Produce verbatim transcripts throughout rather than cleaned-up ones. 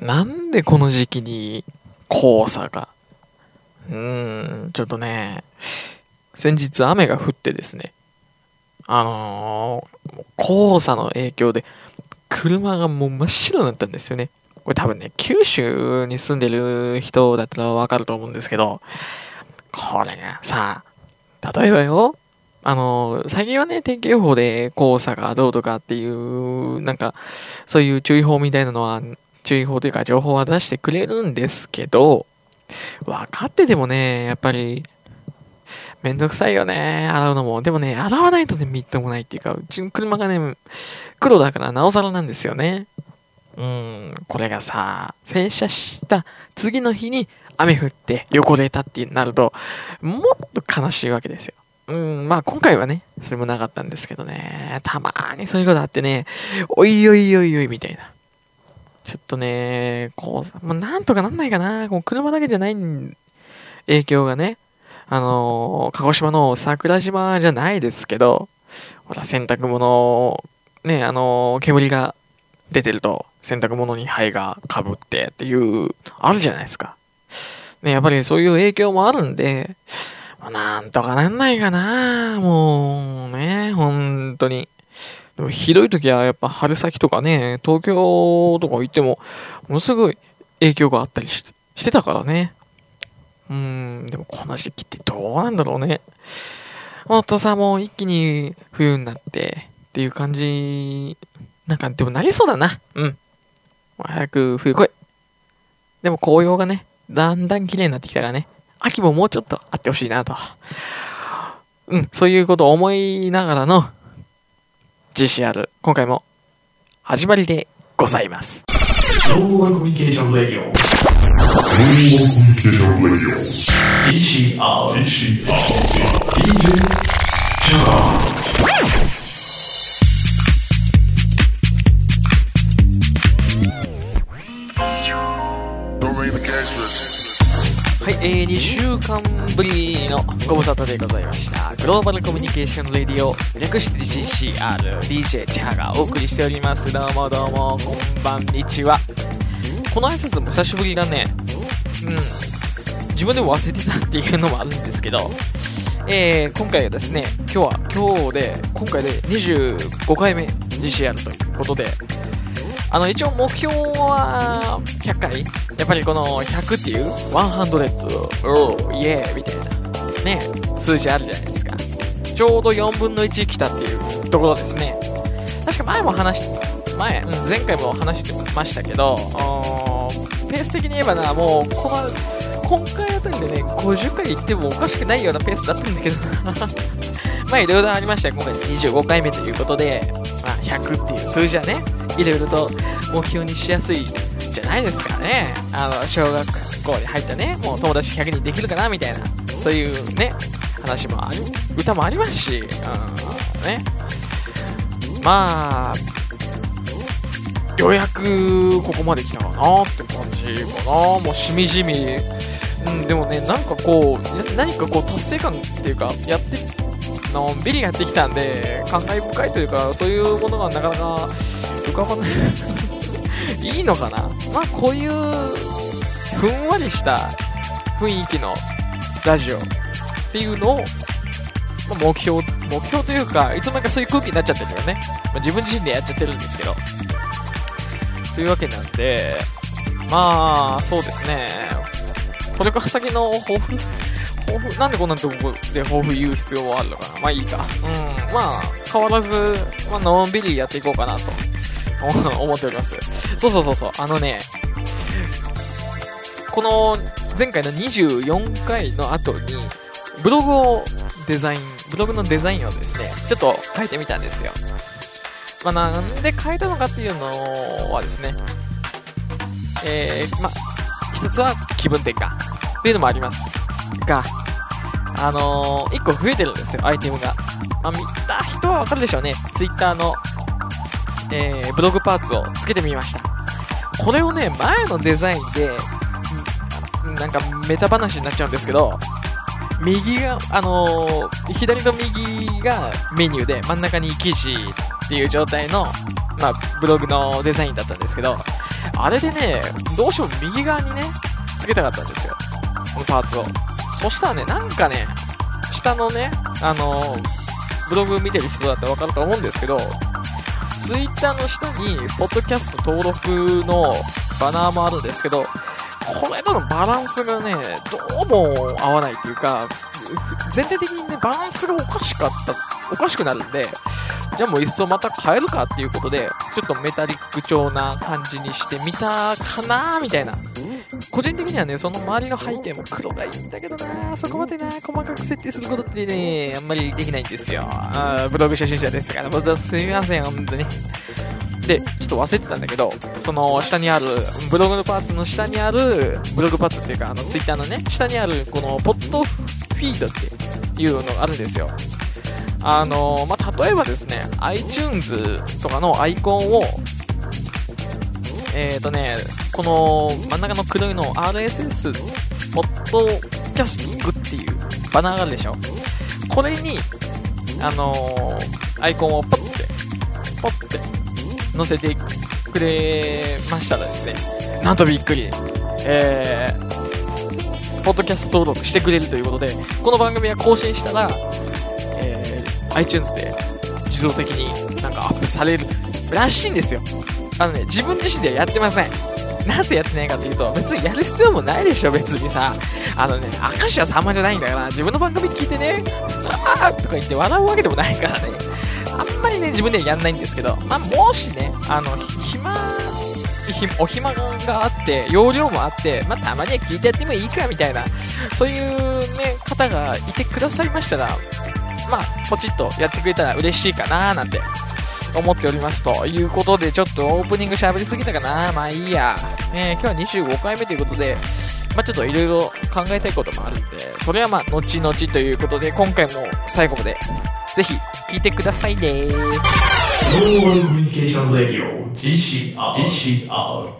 なんでこの時期に黄砂が、うーん、ちょっとね、先日雨が降ってですね、あのー、黄砂の影響で車がもう真っ白になったんですよね。これ多分ね、九州に住んでる人だったらわかると思うんですけど、これね、さあ、例えばよ、あのー、最近はね、天気予報で黄砂がどうとかっていう、なんか、そういう注意報みたいなのは、注意報というか情報は出してくれるんですけど、分かっててもね、やっぱり、めんどくさいよね、洗うのも。でもね、洗わないとね、みっともないっていうか、うちの車がね、黒だからなおさらなんですよね。うん、これがさ、洗車した次の日に雨降って汚れたってなると、もっと悲しいわけですよ。うん、まあ今回はね、それもなかったんですけどね、たまーにそういうことあってね、おいおいおいおいみたいな。ちょっとね、こう、まあ、なんとかなんないかな。こう車だけじゃない影響がね、あのー、鹿児島の桜島じゃないですけど、ほら、洗濯物、ね、あのー、煙が出てると、洗濯物に灰が被ってっていう、あるじゃないですか。ね、やっぱりそういう影響もあるんで、まあ、なんとかなんないかな。もう、ね、本当に。でもひどい時はやっぱ春先とかね、東京とか行っても、ものすごい影響があったり し, してたからね。うーん、でもこの時期ってどうなんだろうね。ほんとさ、もう一気に冬になってっていう感じ、なんかでもなりそうだな。うん。早く冬来い。でも紅葉がね、だんだん綺麗になってきたからね、秋ももうちょっとあってほしいなと。うん、そういうことを思いながらのジーシーアール、今回も始まりでございます。 ノーワンコミュニケーションレディオ。ノーワンコミュニケーションレディオ。ジーシーアール。ジーシーアール。ディージェー チャー。 はい、えー、にしゅうかんぶりのご無沙汰でございました。グローバルコミュニケーションレディオ、略して ジーシーアール、ディージェー チャーがお送りしております。どうもどうも、こんばんにちは。この挨拶も久しぶりだね。うん。自分でも忘れてたっていうのもあるんですけど、えー、今回はですね、今日は今日で、今回でにじゅうごかいめ ジーシーアール ということで、あの、一応目標はひゃっかい。やっぱりこのひゃくっていうひゃく、おー、イエーみたいなね、数字あるじゃないですか。ちょうどよんぶんのいち来たっていうところですね。確か前も話し、前、うん、前回も話してましたけど、ペース的に言えばな、もうこの、今回あたりでね、ごじゅっかい行ってもおかしくないようなペースだったんだけどな。まあいろいろありましたよ。今回にじゅうごかいめということで、まあひゃくっていう数字はね、いろいろと目標にしやすいじゃないですかね。あの小学校に入ったね、もう友達ひゃくにんできるかなみたいな、そういうね話もあり、歌もありますし、うんね、まあようやくここまで来たかなって感じかな。もうしみじみ、うん、でもね、なんかこう何かこう達成感っていうか、やってのんびりやってきたんで感慨深いというか、そういうものがなかなか浮かばないいいのかな。まあこういうふんわりした雰囲気のラジオっていうのを、まあ、目標目標というか、いつの間にかそういう空気になっちゃってるよね。まあ、自分自身でやっちゃってるんですけど、というわけなんで、まあそうですね、これから先の抱負抱負なんでこんなとこで抱負言う必要はあるのかな。まあいいか。うん、まあ変わらず、まあのんびりやっていこうかなと思っております。そうそうそうそう、あのね、この前回のにじゅうよんかいの後にブログをデザインブログのデザインをですね、ちょっと変えてみたんですよ。まあなんで変えたのかっていうのはですね、えー、まあ一つは気分転換っていうのもありますが、あのー、いっこ増えてるんですよ、アイテムが。まあ見た人はわかるでしょうね。Twitter のえー、ブログパーツをつけてみました。これをね、前のデザインでなんかメタ話になっちゃうんですけど、右が、あのー、左と右がメニューで真ん中に記事っていう状態の、まあ、ブログのデザインだったんですけど、 あれでね、どうしても右側にね、つけたかったんですよ。このパーツを。そしたらね、なんかね、下のね、あのー、ブログ見てる人だってわかると思うんですけど、ツイッターの下に、ポッドキャスト登録のバナーもあるんですけど、これとのバランスがね、どうも合わないっていうか、全体的にね、バランスがおかしかった、おかしくなるんで、じゃあもう一層また変えるかっていうことで、ちょっとメタリック調な感じにしてみたかなーみたいな。個人的にはね、その周りの背景も黒がいいんだけどな、そこまでな、細かく設定することってね、あんまりできないんですよ。あブログ初心者ですから、もうすみません、本当に。で、ちょっと忘れてたんだけど、その下にある、ブログのパーツの下にある、ブログパーツっていうか、あの、ツイッターのね、下にある、この、ポッドフィードっていうのがあるんですよ。あの、まあ、例えばですね、iTunes とかのアイコンを、えーとね、この真ん中の黒いの アールエスエス ポッドキャスティングっていうバナーがあるでしょ。これに、あのー、アイコンをポッて、ポッて載せてくれましたらですね、なんとびっくり、えー、ポッドキャスト登録してくれるということで、この番組が更新したら、えー、iTunes で自動的になんかアップされるらしいんですよ。あのね、自分自身ではやってません。なぜやってないかというと、別にやる必要もないでしょ、別にさ。あのね、明石家さんまじゃないんだから、自分の番組聞いてね、あーとか言って笑うわけでもないからね。あんまりね、自分ではやんないんですけど、まあ、もしね、あの、暇、お暇があって、容量もあって、まあ、たまには聞いてやってもいいか、みたいな、そういうね、方がいてくださいましたら、まあ、ポチッとやってくれたら嬉しいかなーなんて。思っておりますということで、ちょっとオープニング喋りすぎたかな。まあいいや、ね、今日はにじゅうごかいめということで、まあちょっといろいろ考えたいこともあるんで、それはまあ後々ということで、今回も最後までぜひ聞いてくださいね。 ノーワルコミュニケーションレディオ ジーシーアール ジーシーアール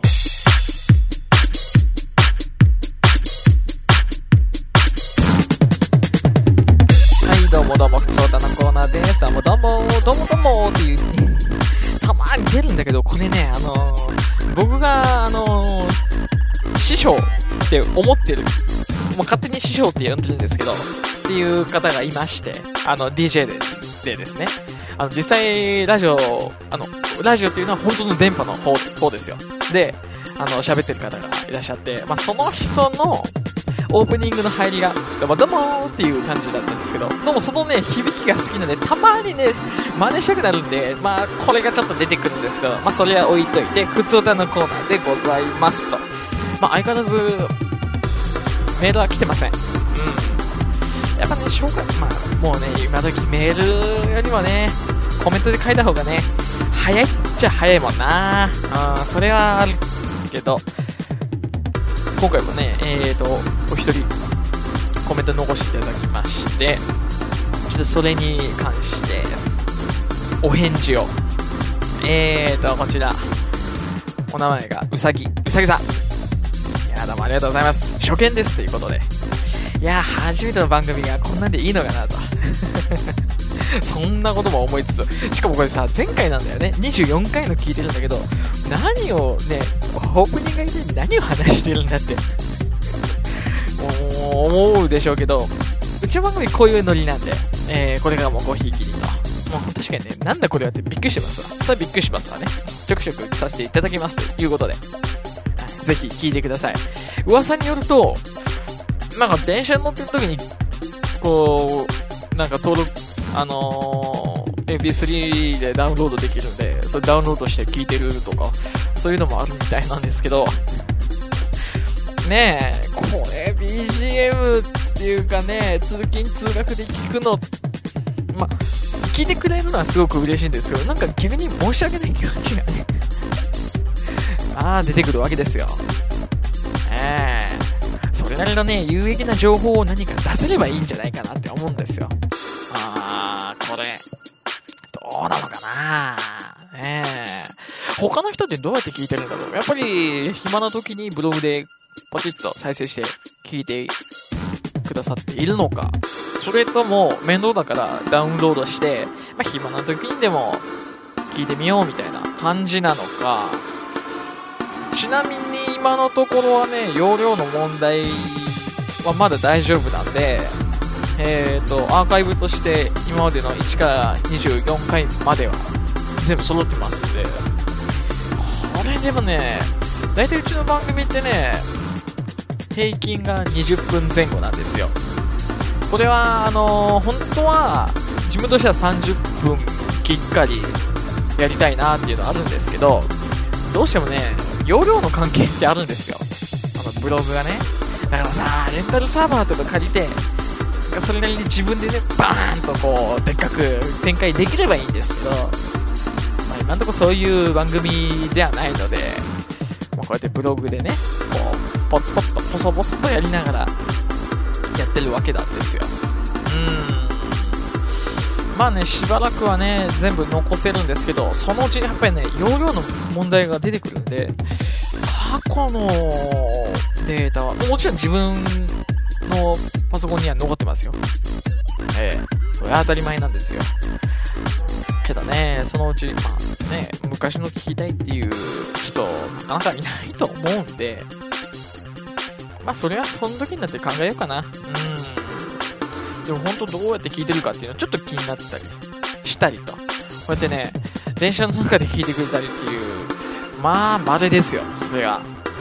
どうもどうも、ふつおたのコーナーです。どうもどうも、どうもどうもっていうね、たまに出るんだけど、これね、あのー、僕が、あのー、師匠って思ってる、もう勝手に師匠って呼んでるんですけど、っていう方がいまして、あの、ディージェー です、でですね、あの、実際、ラジオ、あの、ラジオっていうのは本当の電波の方、方ですよ。で、あの、喋ってる方がいらっしゃって、まあ、その人の、オープニングの入りがどうもどうもーっていう感じだったんですけど、どうもそのね響きが好きなので、たまにね真似したくなるんで、まあこれがちょっと出てくるんですけど、まあそれは置いといて、ふつおたのコーナーでございますと。まあ相変わらずメールは来てません。うん、やっぱね紹介、まあもうね今時メールよりもねコメントで書いた方がね早いっちゃ早いもんな。あそれはあるけど、今回もね、えーと、お一人コメント残していただきまして、ちょっとそれに関してお返事を、えーと、こちら、お名前がうさぎ、うさぎさん。いや、どうもありがとうございます。初見ですということで。いや、初めての番組がこんなんでいいのかなと。そんなことも思いつつ、しかもこれさ、前回なんだよね。にじゅうよんかいの聞いてるんだけど、何をね、オープニングで何を話してるんだって思うでしょうけど、うちの番組こういうノリなんで、えー、これからもごひいきにと。もう確かにね、なんだこれはってびっくりしてますわ。それびっくりしますわね。ちょくちょくさせていただきますということで、はい、ぜひ聞いてください。噂によると、なんか電車に乗ってる時に、こう、なんか登録、あのー、エムピースリー でダウンロードできるんで、それダウンロードして聴いてるとか、そういうのもあるみたいなんですけど、ねえ、これ ビージーエム っていうかね、通勤通学で聞くの、ま、聞いてくれるのはすごく嬉しいんですけど、なんか逆に申し訳ない気持ちがね、ああ、出てくるわけですよ。ええー、それなりのね、有益な情報を何か出せればいいんじゃないかなって思うんですよ。あー、これ、どうなのかなねえ。他の人ってどうやって聞いてるんだろう。やっぱり、暇な時にブログでポチッと再生して聞いてくださっているのか。それとも、面倒だからダウンロードして、まあ、暇な時にでも聞いてみようみたいな感じなのか。 ちなみに今のところはね、容量の問題はまだ大丈夫なんで、えーと、アーカイブとして今までのいちからにじゅうよんかいまでは全部揃ってますんで、これでもね、大体うちの番組ってね、平均がにじゅっぷんぜん後なんですよ。これはあのー、本当は自分としてはさんじゅっぷんきっかりやりたいなっていうのはあるんですけど、どうしてもね、容量の関係ってあるんですよ、あのブログがね。だからさ、レンタルサーバーとか借りて、それなりに自分でね、バーンとこうでっかく展開できればいいんですけど、まあ、今のところそういう番組ではないので、まあ、こうやってブログでね、こうポツポツとポソポソとやりながらやってるわけなんですよ。うーん、まあね、しばらくはね全部残せるんですけど、そのうちにやっぱりね、容量の問題が出てくるんで、過去のデータはもちろん自分のパソコンには残ってますよ。ええ、それは当たり前なんですよ。けどね、そのうち、まあね、昔の聞きたいっていう人なかなかいないと思うんで、まあそれはその時になって考えようかな。うん。でも本当どうやって聞いてるかっていうのはちょっと気になってたりしたりと、こうやってね、電車の中で聞いてくれたりっていう、まあ稀ですよ、それが。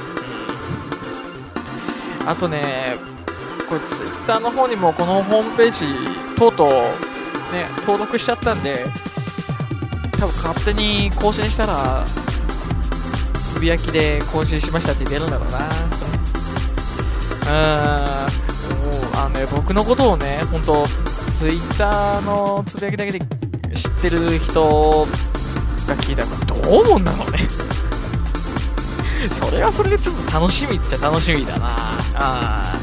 うん。あとね、これツイッターの方にもこのホームページとうとうね登録しちゃったんで、多分勝手に更新したらつぶやきで更新しましたって出るんだろうな。うーん、もうあのね、僕のことをね、本当ツイッターのつぶやきだけで知ってる人が聞いたらどう思うんだろうね。それはそれでちょっと楽しみっちゃ楽しみだな。あ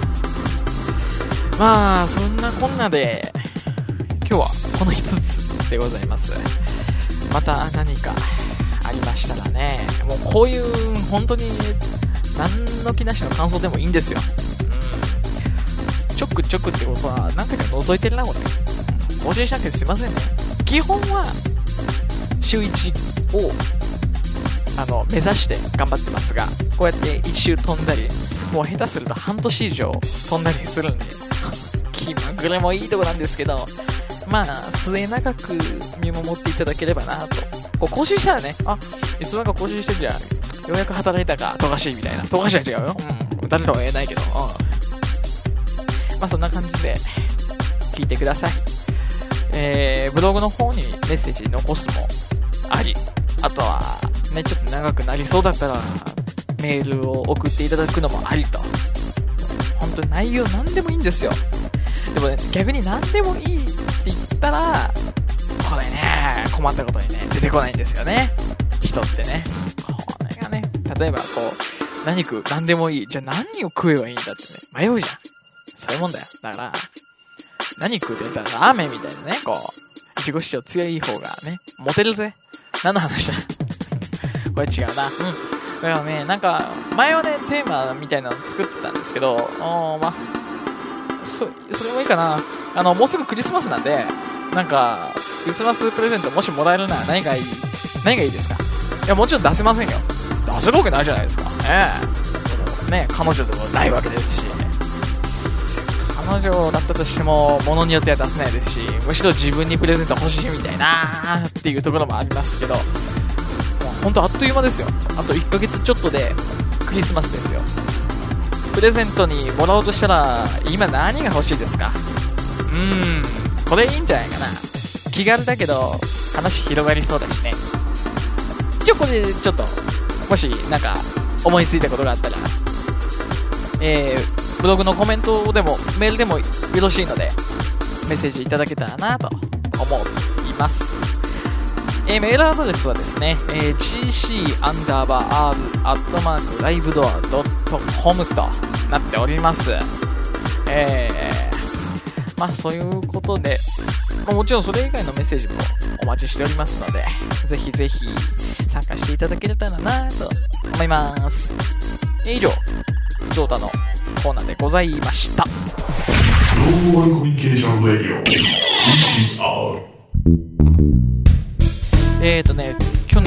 まあそんなこんなで今日はこの一つでございます。また何かありましたらね、もうこういう本当に何の気なしの感想でもいいんですよ。うん、ちょくちょくってことは何回か覗いてるなこれ。更新しなくてすいませんね。基本は週いちをあの目指して頑張ってますが、こうやっていち週飛んだり、もう下手すると半年以上飛んだりするんで、気まぐれもいいとこなんですけど、まあ末永く見守っていただければなと。こう更新したらね、あ、いつの間にか更新してんじゃん、ようやく働いたか、富樫みたいな。富樫は違うよ、うん、誰とは言えないけど、うん、まあそんな感じで聞いてください。えー、ブログの方にメッセージ残すもあり、あとはね、ちょっと長くなりそうだったらメールを送っていただくのもありと。本当に内容何でもいいんですよ。でもね、逆に何でもいいって言ったら、これね、困ったことにね、出てこないんですよね、人ってね。これがね、例えばこう、何食う、何でもいい。じゃあ何を食えばいいんだってね、迷うじゃん。そういうもんだよ。だから、何食うって言ったらラーメンみたいなね、こう、いちご主張強い方がね、モテるぜ。何の話だこれ違うな。うん。だからね、なんか、前はね、テーマみたいなの作ってたんですけど、おー、まあ、そ、それもいいかな。あの、もうすぐクリスマスなんで、なんか、クリスマスプレゼントもしもらえるなら何がいい、何がいいですか？いや、もちろん出せませんよ。出せるわけないじゃないですか。ねえ。ね、彼女でもないわけですし、彼女だったとしても、物によっては出せないですし、むしろ自分にプレゼント欲しいみたいなっていうところもありますけど、ほんとあっという間ですよ。あといっかげつちょっとでクリスマスですよ。プレゼントにもらおうとしたら今何が欲しいですか？うーん、これいいんじゃないかな。気軽だけど話広がりそうだしね。一応これでちょっともしなんか思いついたことがあったら、えー、ブログのコメントでもメールでもよろしいのでメッセージいただけたらなと思います。えー、メールアドレスはですね、えー、ジーシー アンダーバー R アットマークライブドアドットコムとなっております。えー、まあそういうことで、まあ、もちろんそれ以外のメッセージもお待ちしておりますので、ぜひぜひ参加していただけたらなと思います。以上、ふつおたのコーナーでございました。 グローバルコミュニケーションレディオ ジーシーアール。 えーとね、今日ね、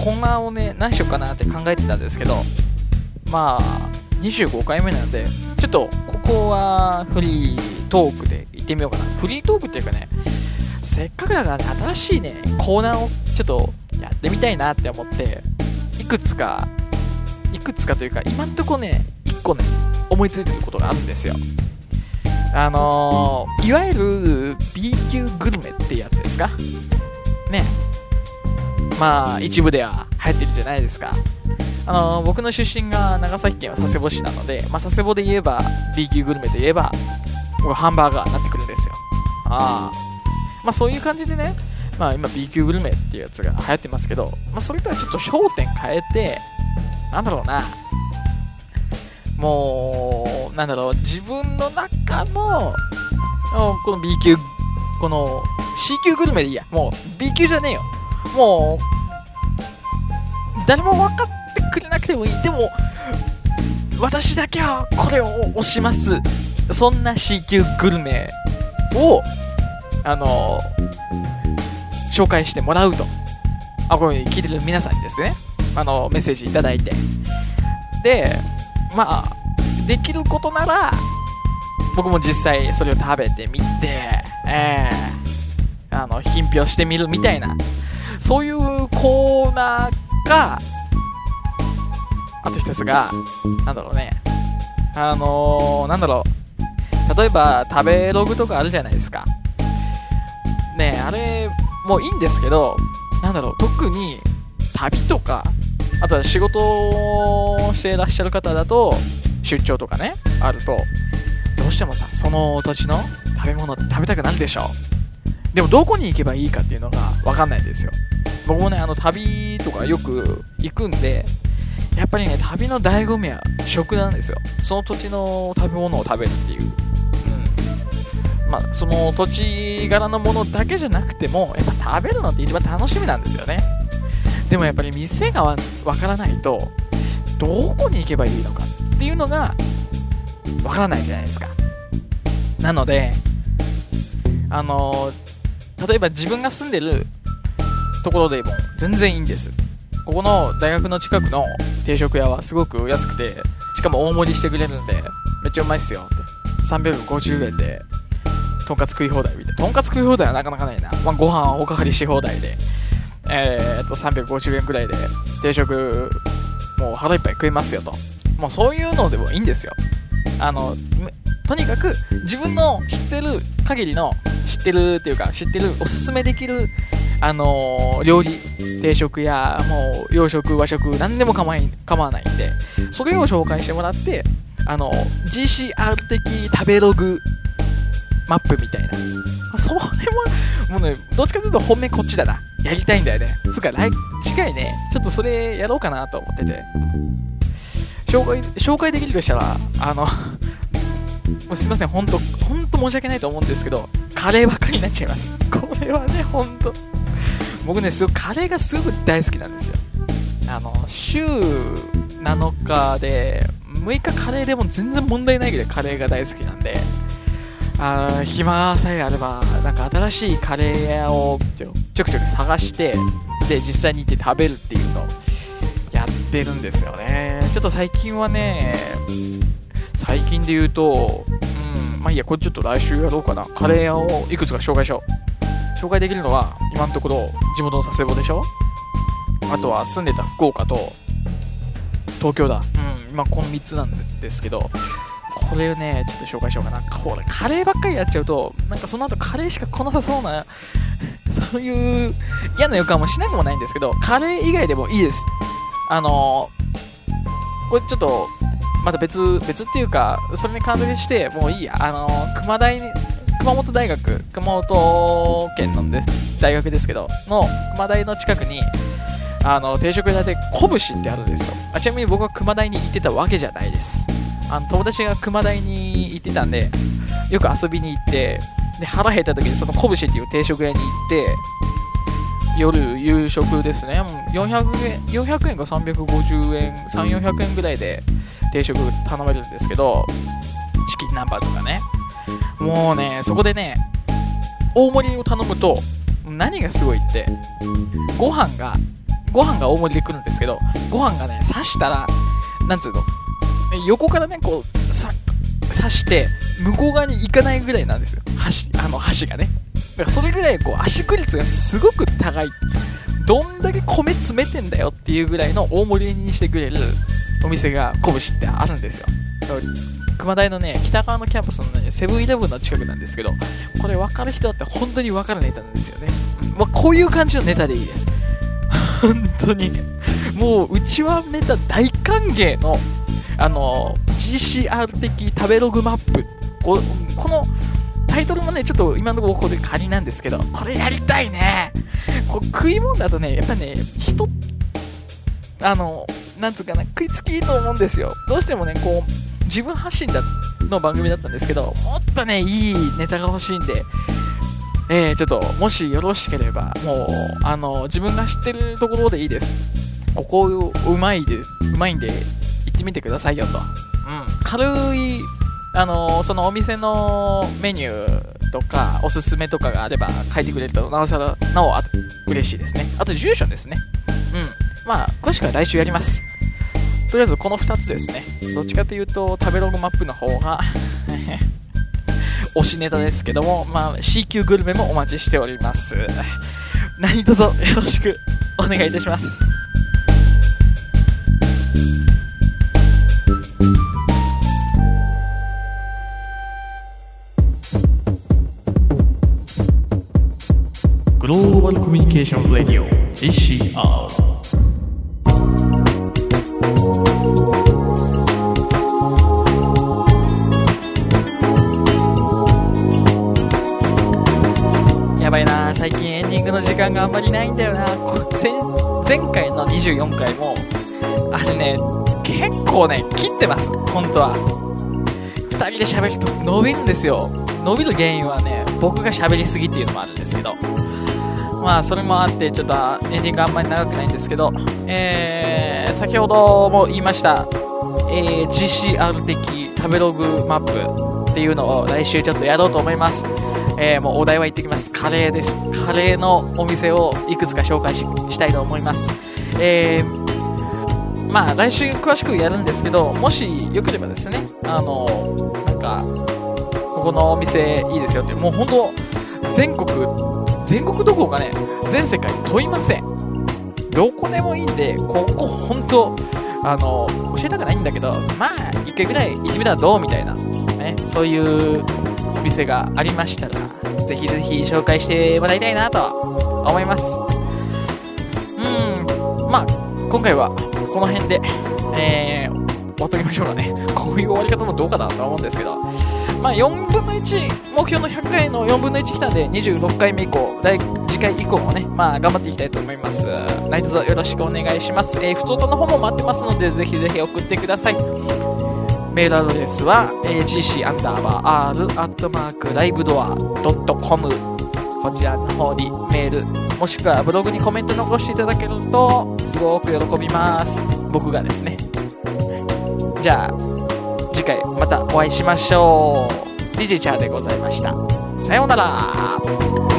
コーナーをね何しようかなって考えてたんですけど、まあにじゅうごかいめなのでちょっとここはフリートークで行ってみようかな。フリートークっていうかね、せっかくだからね新しいねコーナーをちょっとやってみたいなって思って、いくつかいくつかというか今んとこねいっこね思いついてることがあるんですよ。あのー、いわゆる B 級グルメってやつですかね。まあ一部では流行ってるじゃないですか。あのー、僕の出身が長崎県は佐世保市なので、まあ、佐世保で言えば B 級グルメといえばハンバーガーになってくるんですよ。あまあそういう感じでね、まあ今 B 級グルメっていうやつが流行ってますけど、まあそれとはちょっと焦点変えて、なんだろうな、もうなんだろう、自分の中のこの B 級、この C 級グルメでいいや、もう B 級じゃねえよ、もう誰も分かってくれなくてもいい、でも私だけはこれを推します、そんな C 級グルメをあの紹介してもらうと、あ、これ聞いてる皆さんにですね、あのメッセージいただいて、でまあできることなら僕も実際それを食べてみて、えー、あの品評してみるみたいな、そういうコーナーが、あと一つがなんだろうね、あのー、なんだろう、例えば食べログとかあるじゃないですかね。あれもいいんですけど、なんだろう、特に旅とか、あとは仕事をしていらっしゃる方だと出張とかねあると、どうしてもさその土地の食べ物って食べたくなるでしょ。でもどこに行けばいいかっていうのが分かんないんですよ。僕もねあの旅とかよく行くんで、やっぱりね旅の醍醐味は食なんですよ。その土地の食べ物を食べるっていう、うん、まあその土地柄のものだけじゃなくてもやっぱ食べるのって一番楽しみなんですよね。でもやっぱり店がわからないとどこに行けばいいのかっていうのがわからないじゃないですか。なのであのー、例えば自分が住んでるところでも全然いいんです。ここの大学の近くの定食屋はすごく安くて、しかも大盛りしてくれるんでめっちゃうまいっすよってさんびゃくごじゅうえんでとんかつ食い放題みたいな。とんかつ食い放題はなかなかないな、まあ、ご飯はおかわりし放題でえー、っとさんびゃくごじゅうえんくらいで定食もう腹いっぱい食いますよと。もうそういうのでもいいんですよ。あのとにかく自分の知ってる限りの、知ってるっていうか知ってるおすすめできる、あのー、料理、定食やもう洋食和食何でも構い構わないんで、それを紹介してもらって、あの ジーシーアール 的食べログマップみたいな、それももうねどっちかというと本命こっちだな、やりたいんだよね。つうか来次回ねちょっとそれやろうかなと思ってて、紹介紹介できるとしたら、あのもうすいません、ほんとほんと申し訳ないと思うんですけど、カレーばっかりになっちゃいます。これはねほんと僕ねすごいカレーがすごく大好きなんですよ。あの週なのかでむいかカレーでも全然問題ないぐらいカレーが大好きなんで、あ暇さえあればなんか新しいカレー屋をちょちょくちょく探して、で実際に行って食べるっていうのをやってるんですよね。ちょっと最近はね、最近で言うと、うん、まあいいや、これちょっと来週やろうかな。カレー屋をいくつか紹介しよう。紹介できるのは今のところ地元の佐世保でしょ、あとは住んでた福岡と東京だ。うん、今このみっつなんですけど、これをねちょっと紹介しようかな。これカレーばっかりやっちゃうとなんかその後カレーしか来なさそうなそういう嫌な予感もしなくもないんですけど、カレー以外でもいいです。あのー、これちょっとまた別別っていうかそれに関連してもういいや。あのー、熊大に熊本大学、熊本県のです大学ですけどの熊大の近くにあの定食屋でこぶしってあるんですよ。あ、ちなみに僕は熊大に行ってたわけじゃないです。あの友達が熊大に行ってたんでよく遊びに行って、で腹減った時にそのこぶしっていう定食屋に行って夜夕食ですね、よんひゃくえんよんひゃくえんかさんびゃくごじゅうえんさんびゃくよんひゃくえんぐらいで定食頼めるんですけど、チキン南蛮とかね、もうねそこでね大盛りを頼むと何がすごいって、ご飯がご飯が大盛りで来るんですけど、ご飯がね、刺したら、なんつうの、横からね、こう、さ、刺して、向こう側に行かないぐらいなんですよ。箸、あの箸がね。だからそれぐらい、こう、圧縮率がすごく高い。どんだけ米詰めてんだよっていうぐらいの大盛りにしてくれるお店が、こぶしってあるんですよ。熊大のね、北側のキャンパスのね、セブンイレブンの近くなんですけど、これ分かる人だって本当に分かるネタなんですよね。まあ、こういう感じのネタでいいです。本当に。もう、うちはネタ大歓迎の、あの、ジーシーアール 的食べログマップ。こ, このタイトルもね、ちょっと今のところここで仮なんですけど、これやりたいね。こう食い物だとね、やっぱね、人、あの、なんつうかな、食いつきいいと思うんですよ。どうしてもね、こう、自分発信だの番組だったんですけど、もっとね、いいネタが欲しいんで、えー、ちょっと、もしよろしければ、もう、あの、自分が知ってるところでいいです。ここ、うまいで、うまいんで、行ってみてくださいよと。うん。軽い、あの、そのお店のメニューとか、おすすめとかがあれば書いてくれると、なおさら、なお、あと、嬉しいですね。あと、住所ですね。うん。まあ、詳しくは来週やります。とりあえず、このふたつですね。どっちかというと、食べログマップの方が、推しネタですけども、まあ、C 級グルメもお待ちしております。何卒よろしくお願いいたします。 グローバルコミュニケーションレディオ ジーシーアール。 やばいな、最近エンディングの時間があんまりないんだよな。前, 前回のにじゅうよんかいもあれね、結構ね切ってます。本当はふたりで喋ると伸びるんですよ。伸びる原因はね、僕が喋りすぎっていうのもあるんですけど、まあそれもあってちょっとエンディングあんまり長くないんですけど、えー、先ほども言いました、えー、ジーシーアール 的食べログマップっていうのを来週ちょっとやろうと思います。えー、もうお題は言ってきます。カレーです。カレーのお店をいくつか紹介 し, したいと思います。えー、まあ来週詳しくやるんですけど、もしよければですね、あのなんかここのお店いいですよって、もう本当全国全国どころかね、全世界問いません。どこでもいいんで、ここ本当あの教えたくないんだけど、まあ一回ぐらい行ってみたらどうみたいなね、そういうお店がありましたら、ぜひぜひ紹介してもらいたいなと思います。うーん、まあ今回はこの辺で、えー、終わっときましょうかね。こういう終わり方もどうかなと思うんですけど、まあよんぶんのいち、目標のひゃっかいのよんぶんのいち来たんで、にじゅうろっかいめ以降、次回以降もね、まあ頑張っていきたいと思います。何卒よろしくお願いします。えー、ふつおたの方も待ってますので、ぜひぜひ送ってください。メールアドレスは、えー、ジーシー アンダーバー R アットマークライブドアドットコム、こちらの方にメールもしくはブログにコメント残していただけるとすごく喜びます。僕がですね。じゃあ次回またお会いしましょう。ディジェチャーでございました。さようなら。